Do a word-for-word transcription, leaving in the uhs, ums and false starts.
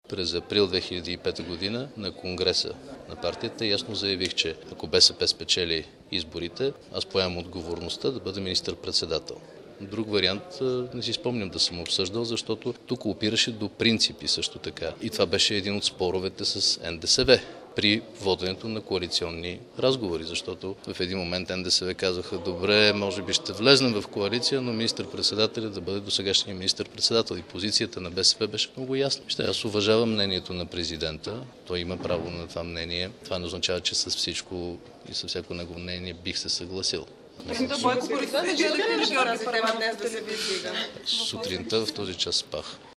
През април две хиляди и пета година на Конгреса на партията ясно заявих, че ако БСП спечели изборите, аз поемам отговорността да бъда министър-председател. Друг вариант не си спомням да съм обсъждал, защото тук опираше до принципи също така. И това беше един от споровете с Н Д С В при воденето на коалиционни разговори, защото в един момент Н Д С В казаха: добре, може би ще влезнем в коалиция, но министър-председателят да бъде досегашния министър-председател. И позицията на Б С П беше много ясна. Ще аз уважавам мнението на президента, той има право на това мнение. Това не означава, че с всичко и с всяко негово мнение бих се съгласил. Бойко Борисов, вие да тази тема днес да се виздига? Сутринта в този час спах.